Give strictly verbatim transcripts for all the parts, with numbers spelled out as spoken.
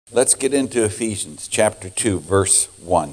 Let's get into Ephesians chapter two, verse one.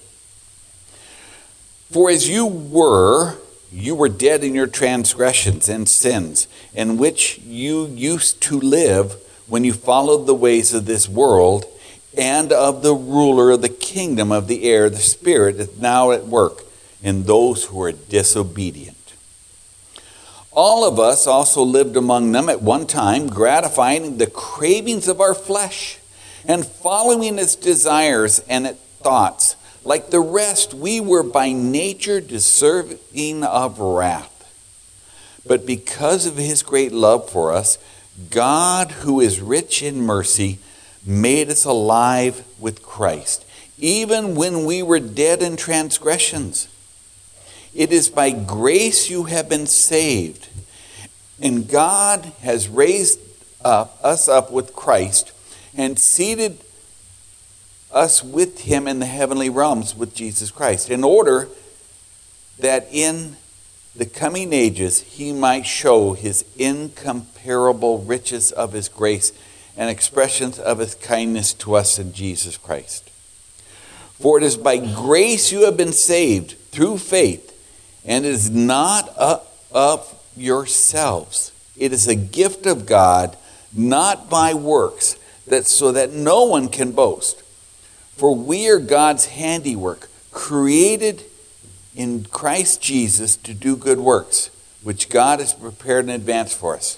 For as you were, you were dead in your transgressions and sins, in which you used to live when you followed the ways of this world and of the ruler of the kingdom of the air, the Spirit is now at work in those who are disobedient. All of us also lived among them at one time, gratifying the cravings of our flesh and following its desires and its thoughts. Like the rest, we were by nature deserving of wrath. But because of his great love for us, God, who is rich in mercy, made us alive with Christ, even when we were dead in transgressions. It is by grace you have been saved. And God has raised up, us up with Christ and seated us with him in the heavenly realms with Jesus Christ, in order that in the coming ages he might show his incomparable riches of his grace and expressions of his kindness to us in Jesus Christ. For it is by grace you have been saved through faith, and it is not of yourselves. It is a gift of God, not by works, that so that no one can boast. For we are God's handiwork, created in Christ Jesus to do good works, which God has prepared in advance for us.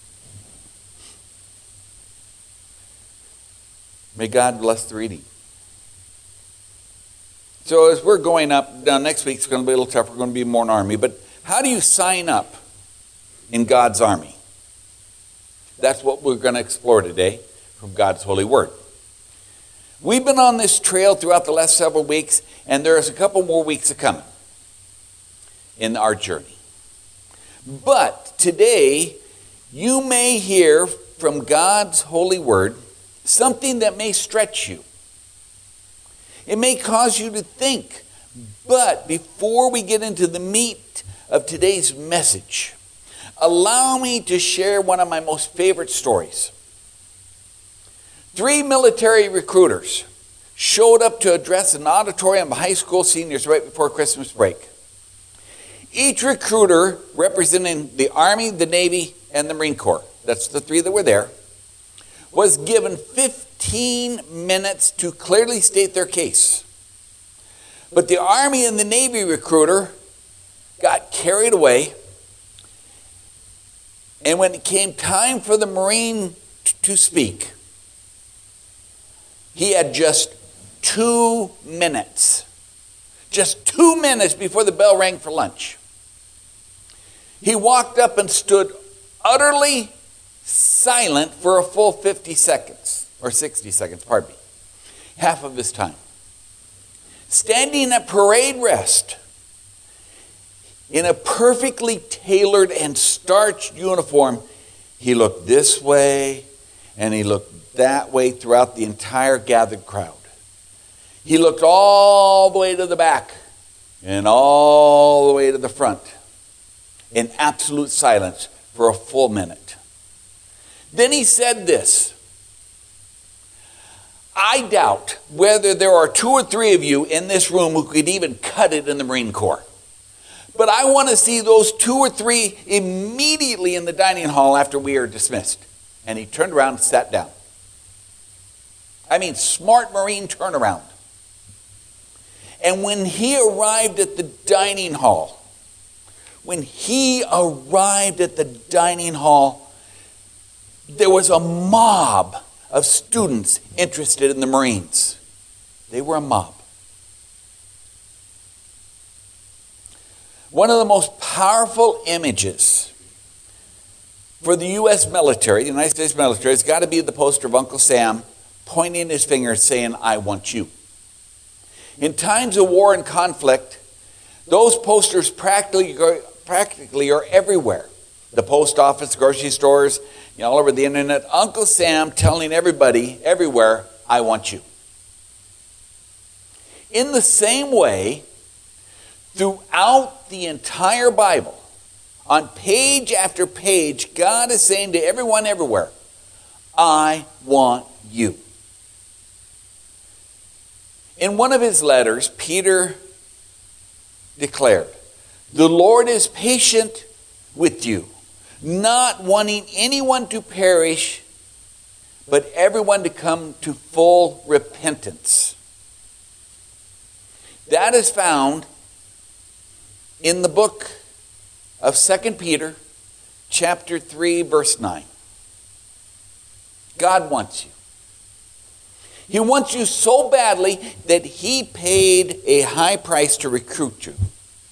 May God bless the reading. So as we're going up, now next week's going to be a little tough. We're going to be more an army. But how do you sign up in God's army? That's what we're going to explore today from God's holy word. We've been on this trail throughout the last several weeks, and there's a couple more weeks coming in our journey. But today, you may hear from God's holy word something that may stretch you. It may cause you to think. But before we get into the meat of today's message, allow me to share one of my most favorite stories. Three military recruiters showed up to address an auditorium of high school seniors right before Christmas break. Each recruiter representing the Army, the Navy, and the Marine Corps, that's the three that were there, was given fifteen minutes to clearly state their case. But the Army and the Navy recruiter got carried away, and when it came time for the Marine t- to speak, he had just two minutes. Just two minutes before the bell rang for lunch. He walked up and stood utterly silent for a full fifty seconds, or sixty seconds, pardon me, half of his time. Standing at parade rest, in a perfectly tailored and starched uniform, he looked this way and he looked that way throughout the entire gathered crowd. He looked all the way to the back and all the way to the front in absolute silence for a full minute. Then he said this: I doubt whether there are two or three of you in this room who could even cut it in the Marine Corps. But I want to see those two or three immediately in the dining hall after we are dismissed. And he turned around and sat down. I mean, smart Marine turnaround. And when he arrived at the dining hall, when he arrived at the dining hall, there was a mob of students interested in the Marines. They were a mob. One of the most powerful images for the U S military, the United States military, has got to be the poster of Uncle Sam pointing his finger saying, I want you. In times of war and conflict, those posters practically, practically are everywhere. The post office, grocery stores, you know, all over the internet. Uncle Sam telling everybody, everywhere, I want you. In the same way, throughout the entire Bible, on page after page, God is saying to everyone everywhere, I want you. In one of his letters, Peter declared, "The Lord is patient with you, not wanting anyone to perish, but everyone to come to full repentance." That is found in the book of Second Peter, chapter three, verse nine. God wants you. He wants you so badly that he paid a high price to recruit you.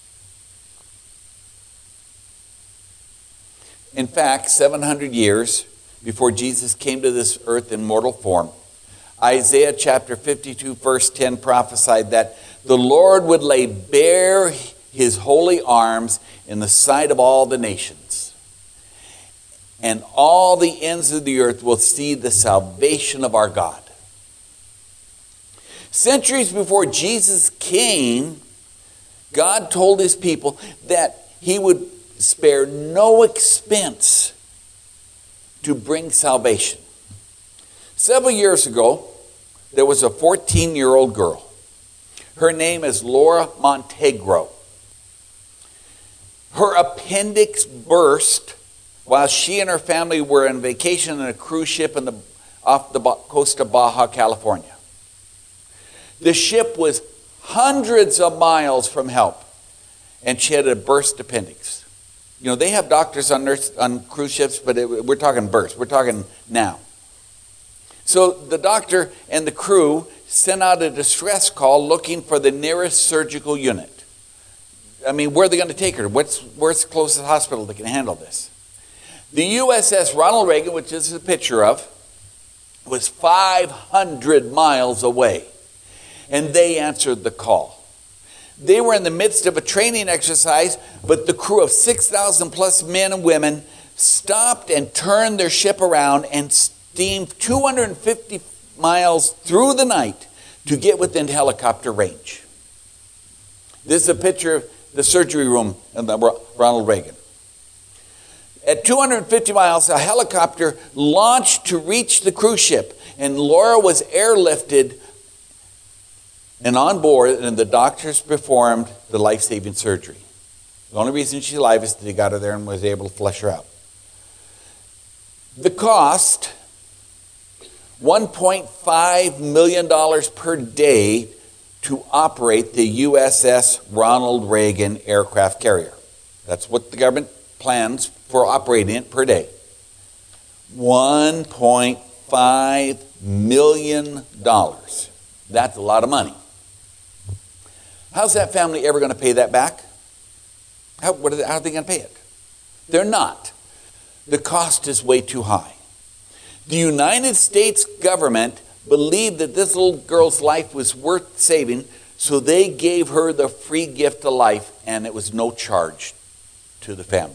In fact, seven hundred years before Jesus came to this earth in mortal form, Isaiah chapter fifty-two, verse ten prophesied that the Lord would lay bare his holy arms in the sight of all the nations, and all the ends of the earth will see the salvation of our God. Centuries before Jesus came, God told his people that he would spare no expense to bring salvation. Several years ago, there was a fourteen-year-old girl. Her name is Laura Montenegro. Her appendix burst while she and her family were on vacation on a cruise ship in the, off the coast of Baja, California. The ship was hundreds of miles from help, and she had a burst appendix. You know, they have doctors on, nurse, on cruise ships, but it, we're talking burst. We're talking now. So the doctor and the crew sent out a distress call looking for the nearest surgical unit. I mean, where are they going to take her? What's, where's the closest hospital that can handle this? The U S S Ronald Reagan, which this is a picture of, was five hundred miles away. And they answered the call. They were in the midst of a training exercise, but the crew of six thousand plus men and women stopped and turned their ship around and steamed two hundred fifty miles through the night to get within helicopter range. This is a picture of the surgery room in the Ronald Reagan. At two hundred fifty miles, a helicopter launched to reach the cruise ship, and Laura was airlifted and on board, and the doctors performed the life-saving surgery. The only reason she's alive is that they got her there and was able to flush her out. The cost, one point five million dollars per day to operate the U S S Ronald Reagan aircraft carrier. That's what the government plans for operating it per day. one point five million dollars. That's a lot of money. How's that family ever going to pay that back? How, what are they, how are they going to pay it? They're not. The cost is way too high. The United States government believed that this little girl's life was worth saving, so they gave her the free gift of life, and it was no charge to the family.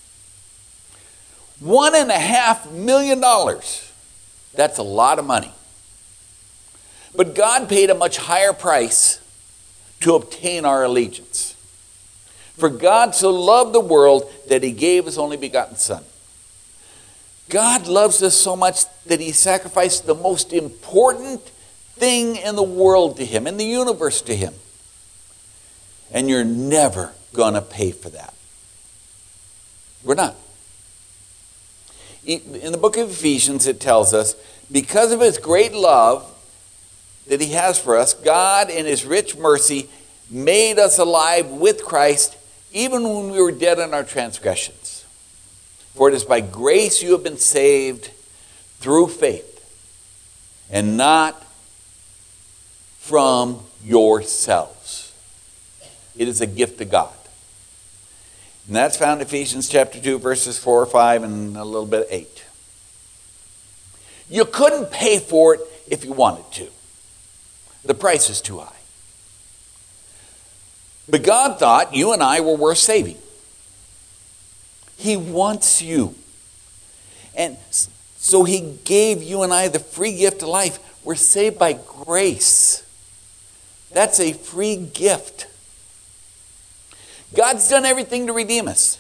One and a half million dollars. That's a lot of money. But God paid a much higher price to obtain our allegiance. For God so loved the world that he gave his only begotten Son. God loves us so much that he sacrificed the most important thing in the world to him, in the universe to him. And you're never going to pay for that. We're not. In the book of Ephesians, it tells us, because of his great love that he has for us, God in his rich mercy made us alive with Christ even when we were dead in our transgressions. For it is by grace you have been saved through faith, and not from yourselves. It is a gift of God. And that's found in Ephesians chapter two, verses four or five, and a little bit of eight. You couldn't pay for it if you wanted to. The price is too high. But God thought you and I were worth saving. He wants you. And so he gave you and I the free gift of life. We're saved by grace. That's a free gift. God's done everything to redeem us.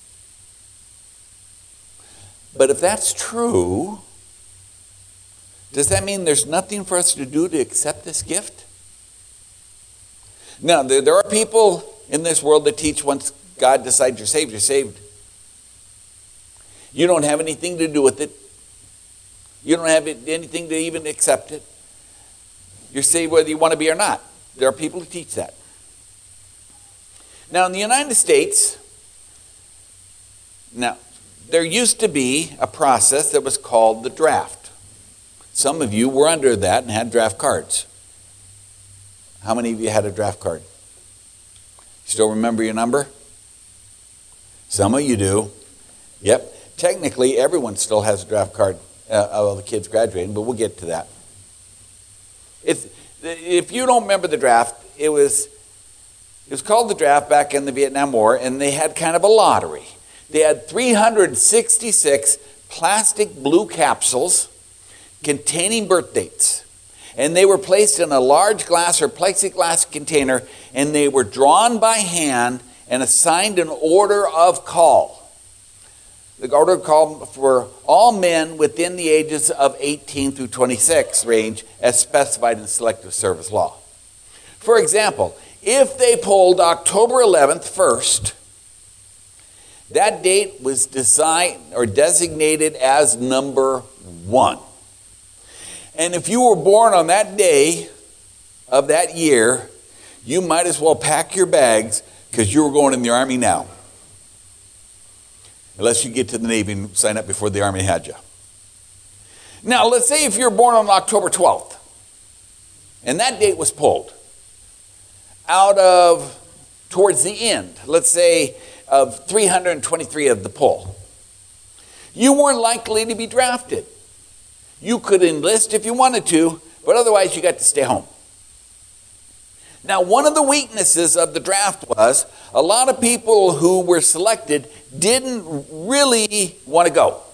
But if that's true, Does that mean there's nothing for us to do to accept this gift? Now, there, there are people in this world that teach once God decides you're saved, you're saved. You don't have anything to do with it. You don't have anything to even accept it. You're saved whether you want to be or not. There are people who teach that. Now, in the United States, now, there used to be a process that was called the draft. Some of you were under that and had draft cards. How many of you had a draft card? Still remember your number? Some of you do. Yep. Technically, everyone still has a draft card. Uh, of the kids graduating, but we'll get to that. It's, if you don't remember the draft, it was it was called the draft back in the Vietnam War, and they had kind of a lottery. They had three hundred sixty-six plastic blue capsules containing birth dates, and they were placed in a large glass or plexiglass container, and they were drawn by hand and assigned an order of call. The order called for all men within the ages of eighteen through twenty-six range as specified in selective service law. For example, if they polled October eleventh first, that date was designed or designated as number one. And if you were born on that day of that year, you might as well pack your bags because you were going in the Army now. Unless you get to the Navy and sign up before the Army had you. Now, let's say if you're born on October twelfth, and that date was pulled out of, towards the end, let's say, of three hundred twenty-three of the poll, you weren't likely to be drafted. You could enlist if you wanted to, but otherwise you got to stay home. Now, one of the weaknesses of the draft was a lot of people who were selected didn't really want to go.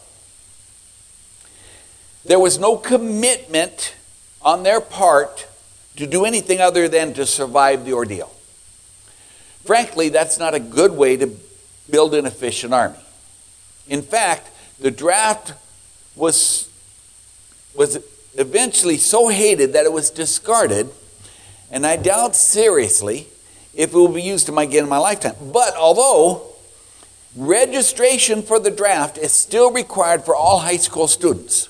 There was no commitment on their part to do anything other than to survive the ordeal. Frankly, that's not a good way to build an efficient army. In fact, the draft was, was eventually so hated that it was discarded. And I doubt seriously if it will be used again in my lifetime. But although registration for the draft is still required for all high school students,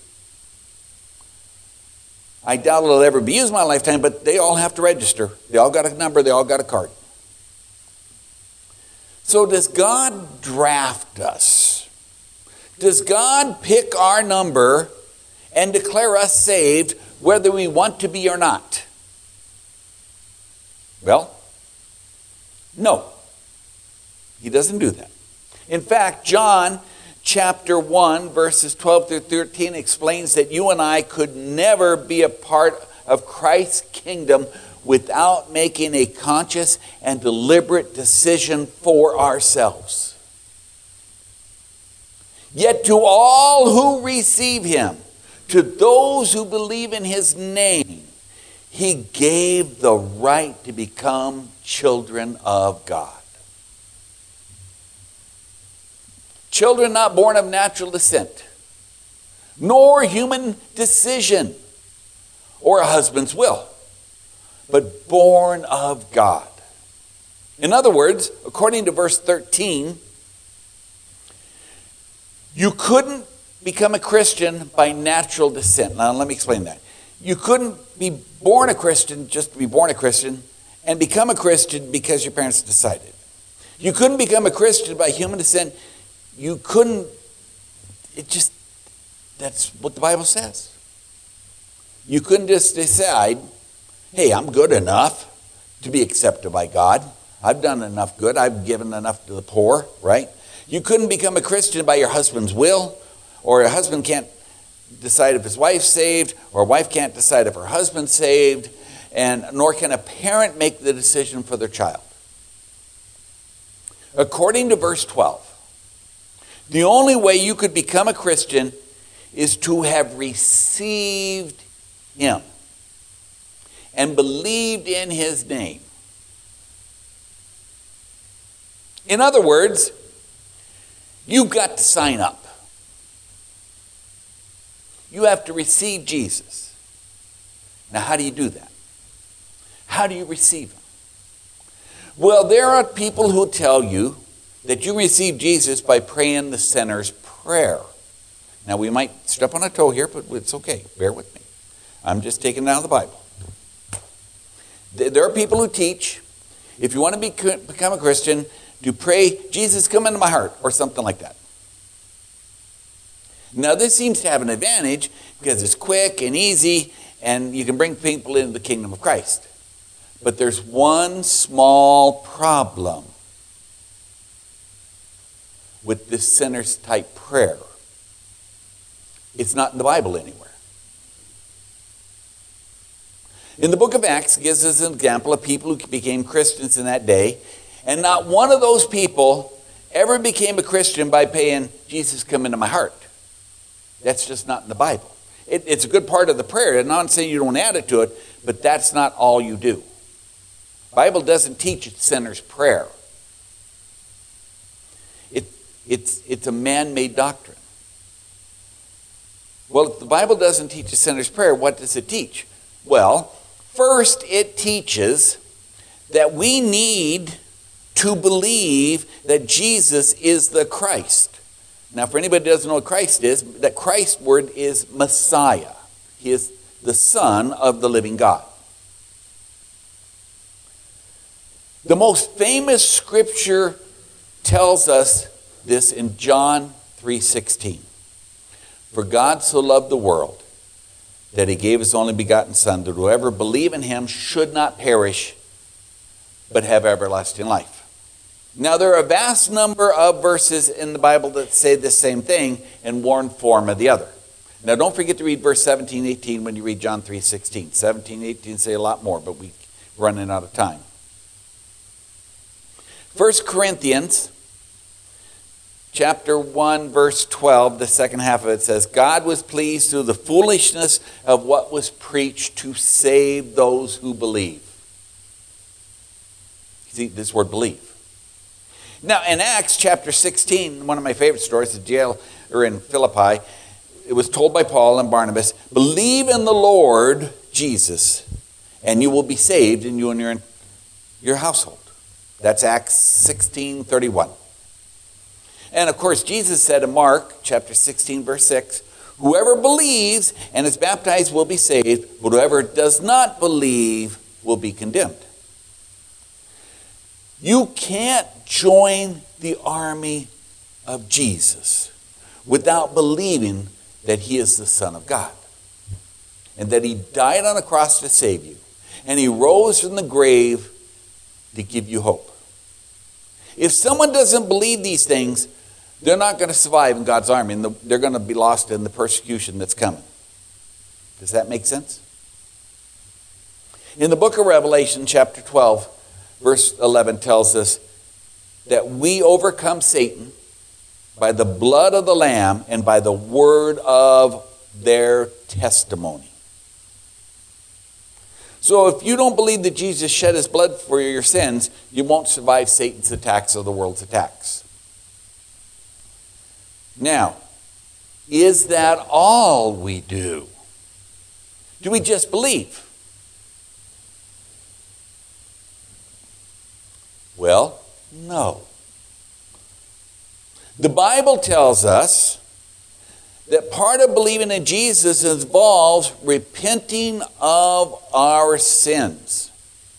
I doubt it'll ever be used in my lifetime, but they all have to register. They all got a number, they all got a card. So does God draft us? Does God pick our number and declare us saved whether we want to be or not? Well, no, he doesn't do that. In fact, John chapter one, verses twelve through thirteen explains that you and I could never be a part of Christ's kingdom without making a conscious and deliberate decision for ourselves. Yet to all who receive him, to those who believe in his name, he gave the right to become children of God. Children not born of natural descent, nor human decision or a husband's will, but born of God. In other words, according to verse thirteen, you couldn't become a Christian by natural descent. Now let me explain that. You couldn't be born a Christian just to be born a Christian and become a Christian because your parents decided. You couldn't become a Christian by human descent. You couldn't, it just, that's what the Bible says. You couldn't just decide, hey, I'm good enough to be accepted by God. I've done enough good. I've given enough to the poor, right? You couldn't become a Christian by your husband's will, or a husband can't decide if his wife's saved, or a wife can't decide if her husband's saved, and nor can a parent make the decision for their child. According to verse twelve, the only way you could become a Christian is to have received him and believed in his name. In other words, you've got to sign up. You have to receive Jesus. Now, how do you do that? How do you receive him? Well, there are people who tell you that you receive Jesus by praying the sinner's prayer. Now, we might step on a toe here, but it's okay. Bear with me. I'm just taking it out of the Bible. There are people who teach, if you want to be, become a Christian, to pray, Jesus, come into my heart, or something like that. Now, this seems to have an advantage because it's quick and easy, and you can bring people into the kingdom of Christ. But there's one small problem with this sinner's type prayer. It's not in the Bible anywhere. In the book of Acts, it gives us an example of people who became Christians in that day, and not one of those people ever became a Christian by saying, Jesus, come into my heart. That's just not in the Bible. It, it's a good part of the prayer. I'm not saying you don't add it to it, but that's not all you do. The Bible doesn't teach a sinner's prayer. It, it's, it's a man-made doctrine. Well, if the Bible doesn't teach a sinner's prayer, what does it teach? Well, first it teaches that we need to believe that Jesus is the Christ. Now, for anybody who doesn't know what Christ is, that Christ word is Messiah. He is the Son of the living God. The most famous scripture tells us this in John three sixteen. For God so loved the world that he gave his only begotten Son, that whoever believe in him should not perish, but have everlasting life. Now, there are a vast number of verses in the Bible that say the same thing in one form or the other. Now, don't forget to read verse seventeen, eighteen when you read John three sixteen. seventeen, eighteen say a lot more, but we're running out of time. First Corinthians chapter one, verse twelve, the second half of it says, God was pleased through the foolishness of what was preached to save those who believe. See, this word believe. Now, in Acts chapter sixteen, one of my favorite stories, the jail or in Philippi, it was told by Paul and Barnabas, believe in the Lord Jesus, and you will be saved, and you and your, your household. That's Acts sixteen thirty-one. And of course, Jesus said in Mark chapter sixteen, verse six, whoever believes and is baptized will be saved, but whoever does not believe will be condemned. You can't join the army of Jesus without believing that he is the Son of God and that he died on a cross to save you and he rose from the grave to give you hope. If someone doesn't believe these things, they're not going to survive in God's army, and they're going to be lost in the persecution that's coming. Does that make sense? In the book of Revelation, chapter twelve, verse eleven tells us that we overcome Satan by the blood of the Lamb and by the word of their testimony. So if you don't believe that Jesus shed his blood for your sins, you won't survive Satan's attacks or the world's attacks. Now, is that all we do? Do we just believe? Well, no. The Bible tells us that part of believing in Jesus involves repenting of our sins.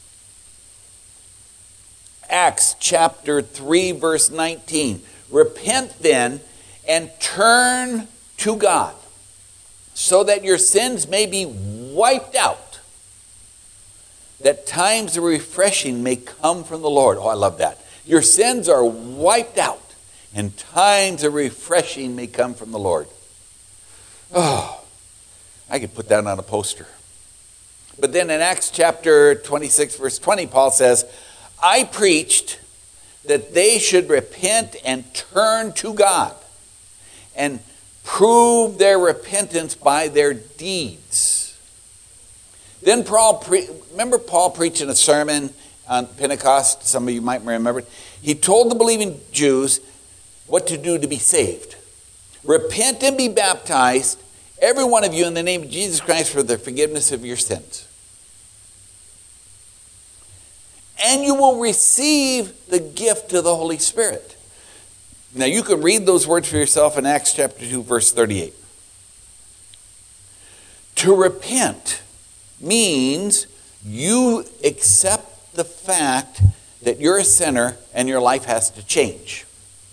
Acts chapter three, verse nineteen. Repent then and turn to God, so that your sins may be wiped out, that times of refreshing may come from the Lord. Oh, I love that. Your sins are wiped out, and times of refreshing may come from the Lord. Oh, I could put that on a poster. But then in Acts chapter twenty-six, verse twenty, Paul says, I preached that they should repent and turn to God and prove their repentance by their deeds. Then Paul, pre- remember Paul preaching a sermon on Pentecost? Some of you might remember it. He told the believing Jews what to do to be saved. Repent and be baptized, every one of you, in the name of Jesus Christ for the forgiveness of your sins. And you will receive the gift of the Holy Spirit. Now you can read those words for yourself in Acts chapter two, verse thirty-eight. To repent means you accept the fact that you're a sinner and your life has to change.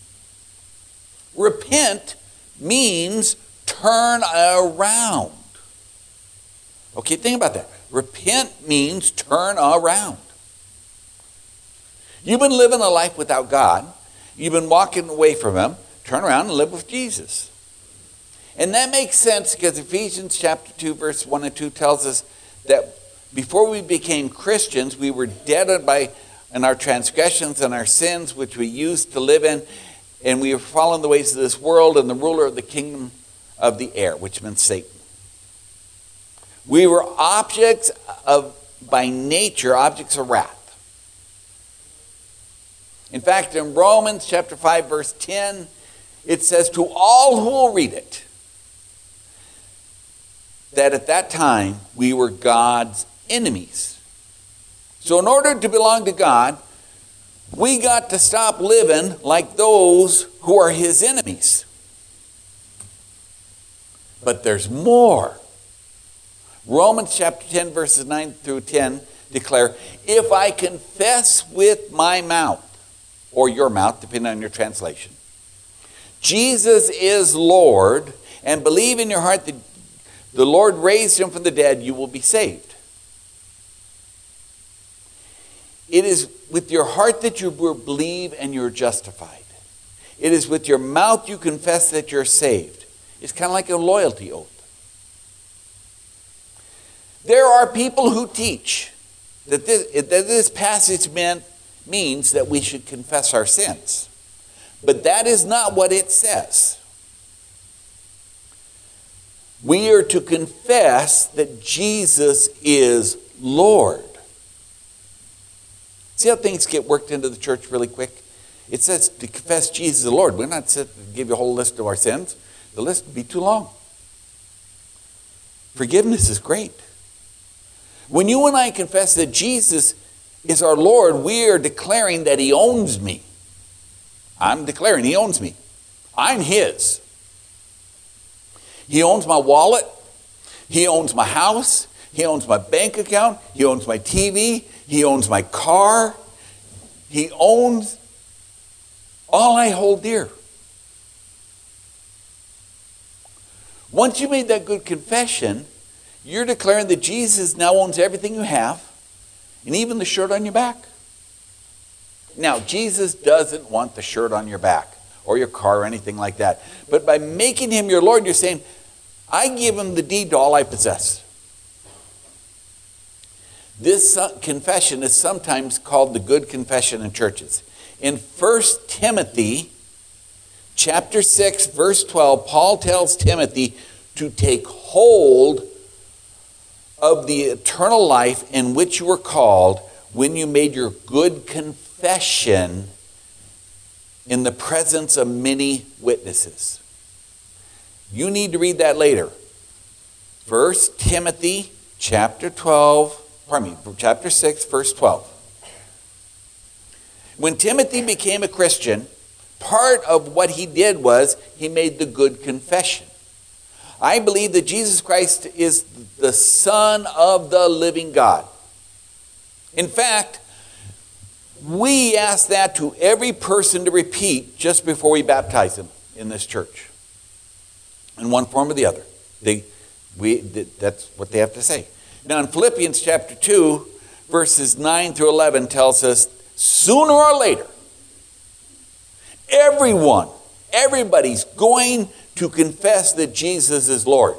Repent means turn around. Okay, think about that. Repent means turn around. You've been living a life without God. You've been walking away from Him. Turn around and live with Jesus. And that makes sense because Ephesians chapter two, verse one and two tells us that before we became Christians, we were dead by in our transgressions and our sins, which we used to live in, and we were following the ways of this world and the ruler of the kingdom of the air, which meant Satan. We were objects of, by nature, objects of wrath. In fact, in Romans chapter five, verse ten, it says, to all who will read it, that at that time we were God's enemies. So in order to belong to God, we got to stop living like those who are His enemies. But there's more. Romans chapter ten, verses nine through ten declare, if I confess with my mouth, or your mouth, depending on your translation, Jesus is Lord, and believe in your heart that the Lord raised Him from the dead, you will be saved. It is with your heart that you believe and you're justified. It is with your mouth you confess that you're saved. It's kind of like a loyalty oath. There are people who teach that this, that this passage meant, means that we should confess our sins. But that is not what it says. We are to confess that Jesus is Lord. See how things get worked into the church really quick? It says to confess Jesus is Lord. We're not set to give you a whole list of our sins. The list would be too long. Forgiveness is great. When you and I confess that Jesus is our Lord, we are declaring that He owns me. I'm declaring He owns me. I'm His. He owns my wallet. He owns my house. He owns my bank account. He owns my T V. He owns my car. He owns all I hold dear. Once you made that good confession, you're declaring that Jesus now owns everything you have, and even the shirt on your back. Now, Jesus doesn't want the shirt on your back or your car or anything like that. But by making Him your Lord, you're saying, I give Him the deed to all I possess. This confession is sometimes called the good confession in churches. In First Timothy chapter six, verse twelve, Paul tells Timothy to take hold of the eternal life in which you were called when you made your good confession in the presence of many witnesses. You need to read that later. First Timothy chapter twelve, pardon me, chapter six, verse twelve. When Timothy became a Christian, part of what he did was he made the good confession. I believe that Jesus Christ is the Son of the living God. In fact, we ask that to every person to repeat just before we baptize them in this church. In one form or the other. They, we, that's what they have to say. Now in Philippians chapter two, verses nine through eleven tells us, sooner or later, everyone, everybody's going to confess that Jesus is Lord.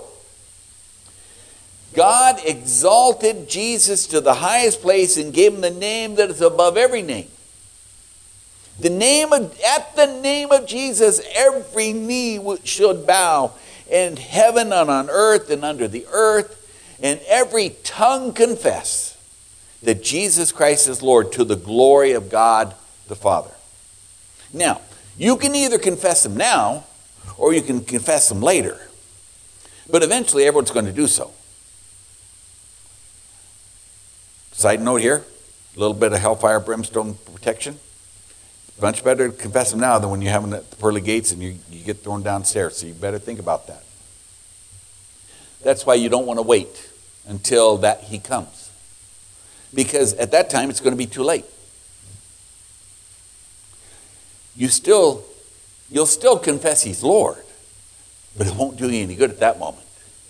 God exalted Jesus to the highest place and gave Him the name that is above every name. The name of, at the name of Jesus, every knee should bow in heaven and on earth and under the earth, and every tongue confess that Jesus Christ is Lord to the glory of God the Father. Now, you can either confess Him now or you can confess Him later. But eventually everyone's going to do so. Side note here, a little bit of hellfire, brimstone protection. It's much better to confess them now than when you're having at the pearly gates and you, you get thrown downstairs. So you better think about that. That's why you don't want to wait until that he comes. Because at that time it's going to be too late. You still, you'll still confess he's Lord, but it won't do you any good at that moment.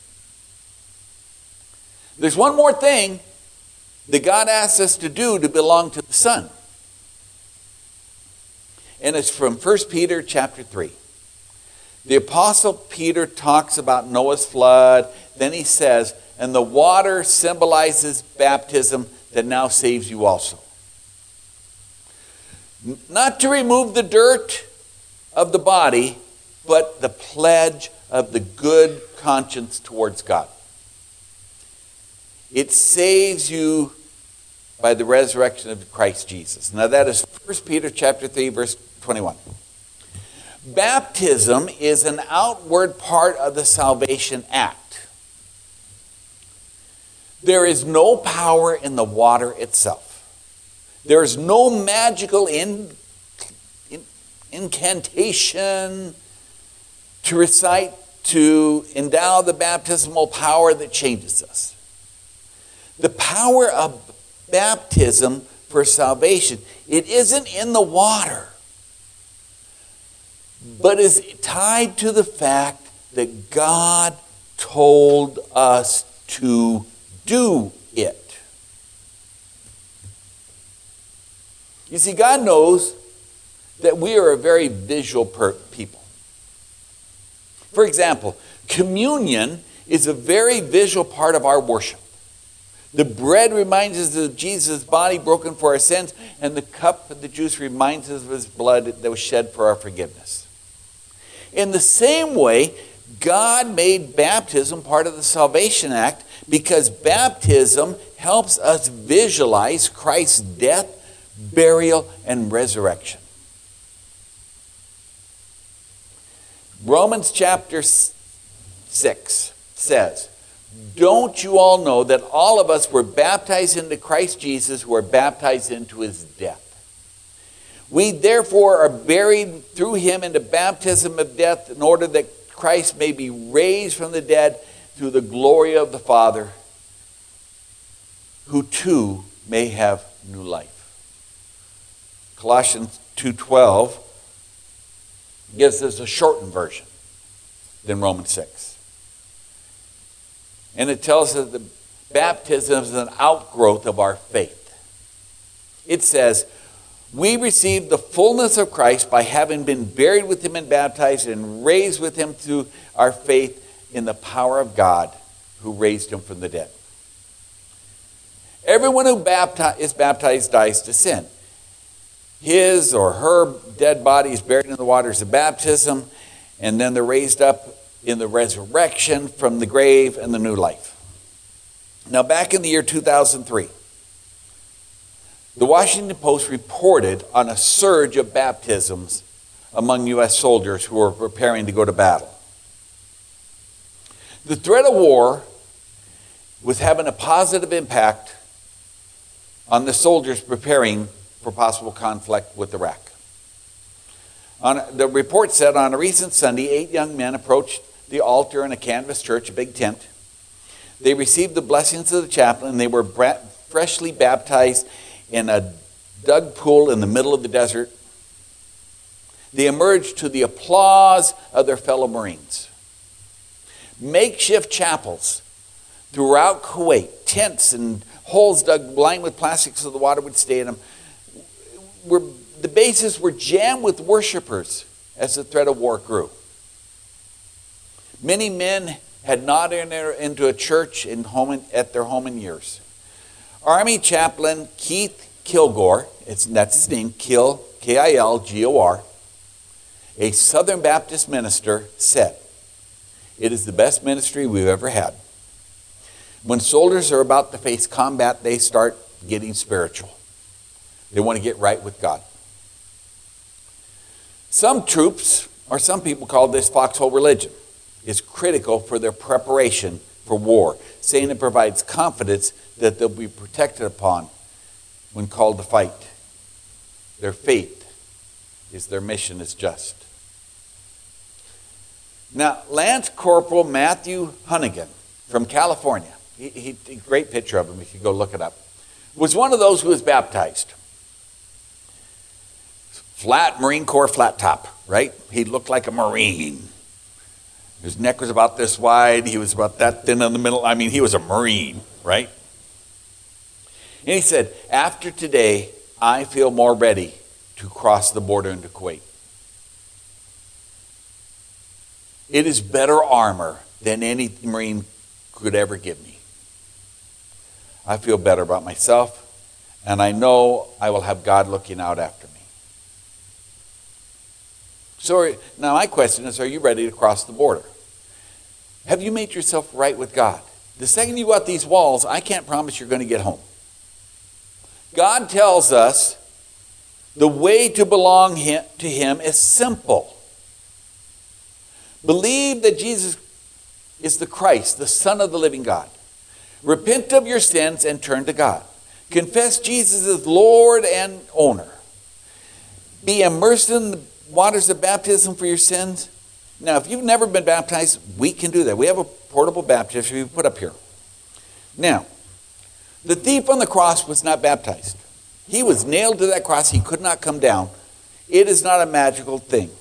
There's one more thing that God asks us to do to belong to the Son. And it's from First Peter chapter three. The Apostle Peter talks about Noah's flood. Then he says, and the water symbolizes baptism that now saves you also. Not to remove the dirt of the body, but the pledge of the good conscience towards God. It saves you by the resurrection of Christ Jesus. Now that is First Peter chapter three, verse twenty-one. Baptism is an outward part of the salvation act. There is no power in the water itself. There is no magical in, in, incantation to recite, to endow the baptismal power that changes us. The power of baptism for salvation, it isn't in the water, but is tied to the fact that God told us to do it. You see, God knows that we are a very visual per- people. For example, communion is a very visual part of our worship. The bread reminds us of Jesus' body broken for our sins, and the cup of the juice reminds us of his blood that was shed for our forgiveness. In the same way, God made baptism part of the salvation act because baptism helps us visualize Christ's death, burial, and resurrection. Romans chapter six says, don't you all know that all of us were baptized into Christ Jesus, who were baptized into his death? We therefore are buried through him into baptism of death in order that Christ may be raised from the dead through the glory of the Father, who too may have new life. Colossians two twelve gives us a shortened version than Romans six. And it tells us that baptism is an outgrowth of our faith. It says, we received the fullness of Christ by having been buried with him and baptized and raised with him through our faith in the power of God who raised him from the dead. Everyone who bapti- is baptized dies to sin. His or her dead body is buried in the waters of baptism, and then they're raised up in the resurrection from the grave and the new life. Now, back in the year two thousand three, the Washington Post reported on a surge of baptisms among U S soldiers who were preparing to go to battle. The threat of war was having a positive impact on the soldiers preparing for possible conflict with Iraq. On, the report said on a recent Sunday, eight young men approached the altar in a canvas church, a big tent. They received the blessings of the chaplain, and they were bra- freshly baptized in a dug pool in the middle of the desert. They emerged to the applause of their fellow Marines. Makeshift chapels throughout Kuwait, tents and holes dug lined with plastic so the water would stay in them, were, the bases were jammed with worshipers as the threat of war grew. Many men had not entered into a church in home, at their home in years. Army chaplain Keith Kilgore, it's, that's his name, Kil, K I L G O R, a Southern Baptist minister, said, "It is the best ministry we've ever had. When soldiers are about to face combat, they start getting spiritual. They want to get right with God." Some troops, or some people call this foxhole religion. is critical for their preparation for war, saying it provides confidence that they'll be protected upon when called to fight. Their faith is their mission is just. Now, Lance Corporal Matthew Hunnigan from California, he, he, a great picture of him if you go look it up, was one of those who was baptized. Flat Marine Corps flat top, right? He looked like a Marine. His neck was about this wide. He was about that thin in the middle. I mean, he was a Marine, right? And he said, after today, I feel more ready to cross the border into Kuwait. It is better armor than any Marine could ever give me. I feel better about myself, and I know I will have God looking out after me. So now my question is, are you ready to cross the border? Have you made yourself right with God? The second you got these walls, I can't promise you're going to get home. God tells us the way to belong to Him is simple. Believe that Jesus is the Christ, the Son of the living God. Repent of your sins and turn to God. Confess Jesus as Lord and owner. Be immersed in the waters of baptism for your sins. Now, if you've never been baptized, we can do that. We have a portable baptism we put up here. Now, the thief on the cross was not baptized. He was nailed to that cross. He could not come down. It is not a magical thing.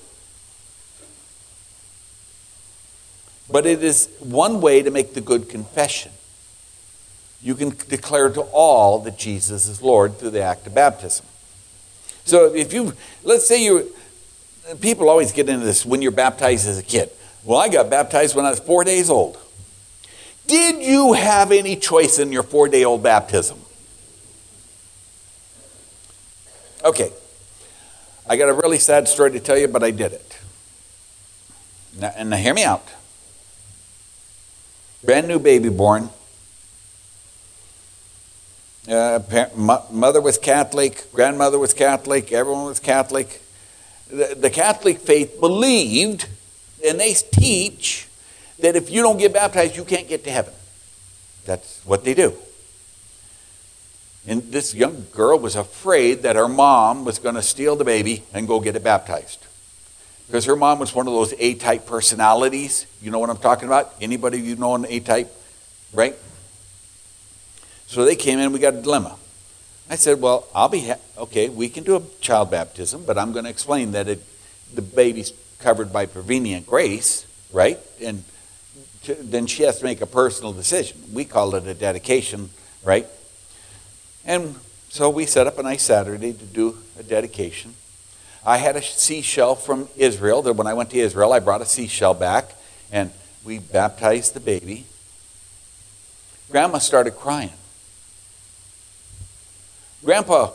But it is one way to make the good confession. You can declare to all that Jesus is Lord through the act of baptism. So if you, let's say you, people always get into this when you're baptized as a kid. Well, I got baptized when I was four days old. Did you have any choice in your four-day-old baptism? Okay. I got a really sad story to tell you, but I did it. Now, and now hear me out. Brand new baby born. Uh, mother was Catholic, grandmother was Catholic, everyone was Catholic. The, the Catholic faith believed, and they teach, that if you don't get baptized, you can't get to heaven. That's what they do. And this young girl was afraid that her mom was going to steal the baby and go get it baptized. Because her mom was one of those A-type personalities. You know what I'm talking about? Anybody you know an A-type? Right? So they came in, we got a dilemma. I said, well, I'll be, ha- okay, we can do a child baptism, but I'm going to explain that it, the baby's covered by prevenient grace, right? And to, then she has to make a personal decision. We call it a dedication, right? And so we set up a nice Saturday to do a dedication. I had a seashell from Israel. That when I went to Israel, I brought a seashell back, and we baptized the baby. Grandma started crying. Grandpa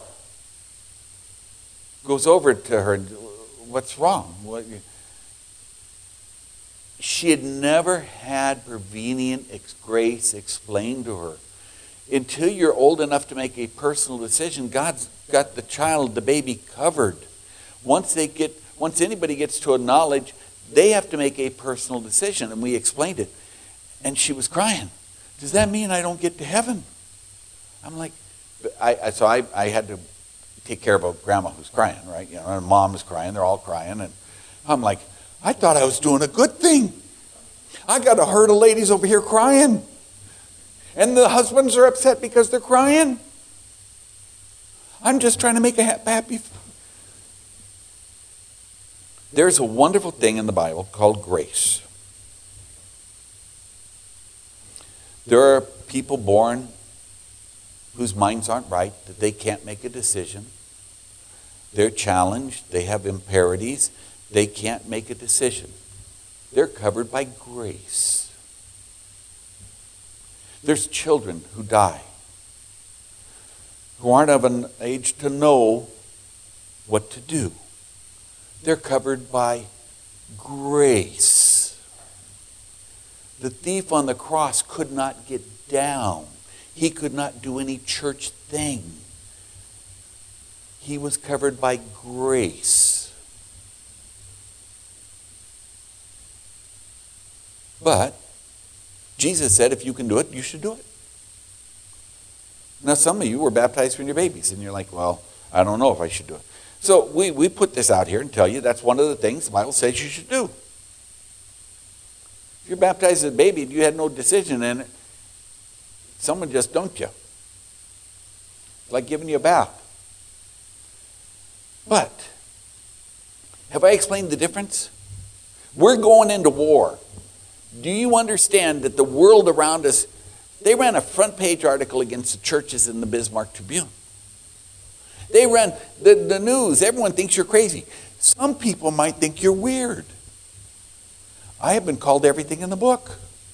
goes over to her and, what's wrong? What? She had never had prevenient grace explained to her. Until you're old enough to make a personal decision, God's got the child, the baby, covered. Once they get, once anybody gets to a knowledge, they have to make a personal decision. And we explained it. And she was crying. Does that mean I don't get to heaven? I'm like, I, I so I, I had to take care of a grandma who's crying, right? You know, and mom is crying. They're all crying. And I'm like, I thought I was doing a good thing. I got a herd of ladies over here crying. And the husbands are upset because they're crying. I'm just trying to make a happy. There's a wonderful thing in the Bible called grace. There are people born whose minds aren't right, that they can't make a decision. They're challenged. They have impurities. They can't make a decision. They're covered by grace. There's children who die, who aren't of an age to know what to do. They're covered by grace. The thief on the cross could not get down. He could not do any church thing. He was covered by grace. But Jesus said if you can do it, you should do it. Now, some of you were baptized when you're babies, and you're like, well, I don't know if I should do it. So we, we put this out here and tell you that's one of the things the Bible says you should do. If you're baptized as a baby and you had no decision in it, someone just dunked you. It's like giving you a bath. But, have I explained the difference? We're going into war. Do you understand that the world around us, they ran a front page article against the churches in the Bismarck Tribune. They ran the, the news. Everyone thinks you're crazy. Some people might think you're weird. I have been called everything in the book.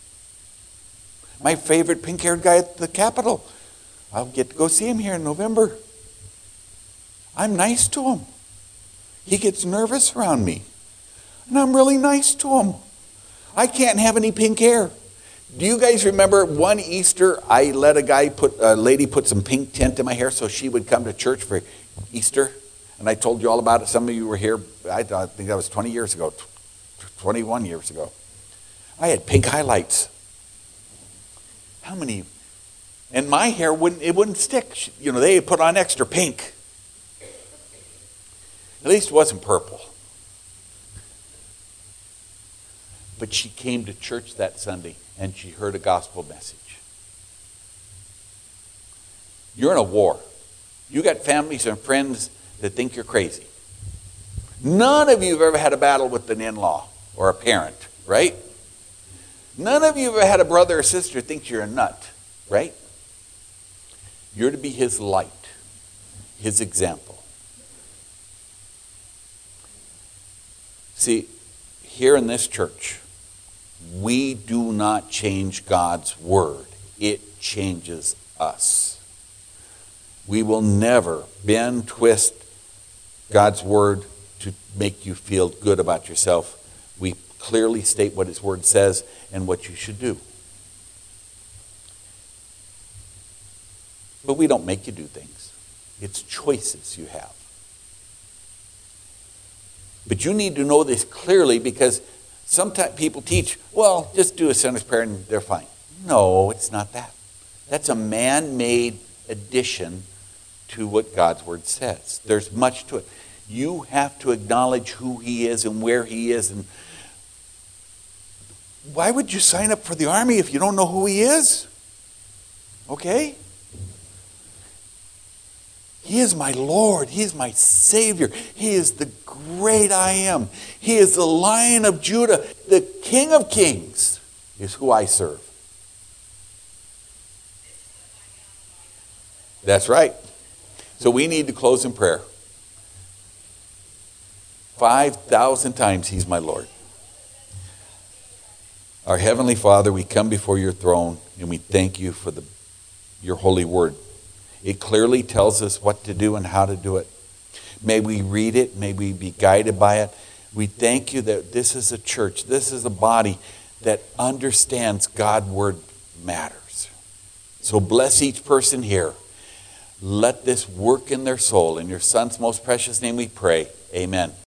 My favorite pink-haired guy at the Capitol. I'll get to go see him here in November. I'm nice to him. He gets nervous around me. And I'm really nice to him. I can't have any pink hair. Do you guys remember one Easter I let a guy put a lady put some pink tint in my hair so she would come to church for Easter? And I told you all about it. Some of you were here. I think that was twenty years ago, twenty-one years ago. I had pink highlights. How many? And my hair wouldn't it wouldn't stick. You know, they put on extra pink. At least it wasn't purple. But she came to church that Sunday and she heard a gospel message. You're in a war. You got families and friends that think you're crazy. None of you have ever had a battle with an in-law or a parent, right? None of you have ever had a brother or sister who thinks you're a nut, right? You're to be his light, his example. See, here in this church, we do not change God's word. It changes us. We will never bend, twist God's word to make you feel good about yourself. We clearly state what his word says and what you should do. But we don't make you do things. It's choices you have. But you need to know this clearly because sometimes people teach, well, just do a sinner's prayer and they're fine. No, it's not that. That's a man-made addition to what God's word says. There's much to it. You have to acknowledge who he is and where he is. And why would you sign up for the army if you don't know who he is? Okay? He is my Lord. He is my Savior. He is the great I am. He is the Lion of Judah. The King of Kings is who I serve. That's right. So we need to close in prayer. Five thousand times he's my Lord. Our Heavenly Father, we come before your throne and we thank you for the, your holy word. It clearly tells us what to do and how to do it. May we read it. May we be guided by it. We thank you that this is a church. This is a body that understands God's word matters. So bless each person here. Let this work in their soul. In your Son's most precious name we pray. Amen.